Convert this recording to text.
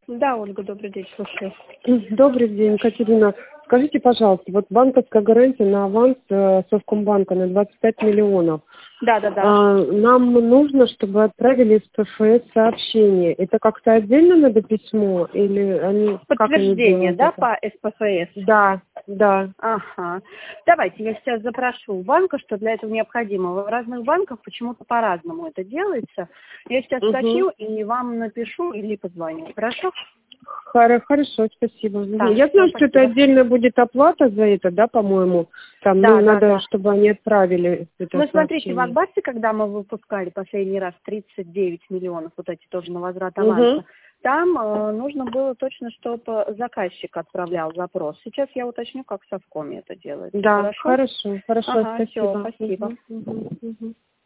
Да, Ольга, добрый день, слушаю. Добрый день, Катерина. Скажите, пожалуйста, вот банковская гарантия на аванс Совкомбанка на 25 миллионов. Да. Нам нужно, чтобы отправили в ПФС сообщение. Это как-то отдельно надо письмо? Или они Подтверждение, да, это? по СПФС? Да. Ага. Давайте, я сейчас запрошу у банка, что для этого необходимо. В разных банках почему-то по-разному это делается. Я сейчас уточню и вам напишу или позвоню. Хорошо? Хорошо, спасибо. Да, Я знаю, что это спасибо. отдельно будет оплата за это, да, по-моему? Там, Да. надо, чтобы они отправили это Ну, смотрите, в сообщение. Акбарсе, когда мы выпускали последний раз 39 миллионов, вот эти тоже на возврат аванса, там нужно было точно, чтобы заказчик отправлял запрос. Сейчас я уточню, как в Совкоме это делается. Да, Хорошо? хорошо, Ага, спасибо. все, спасибо. Мгм.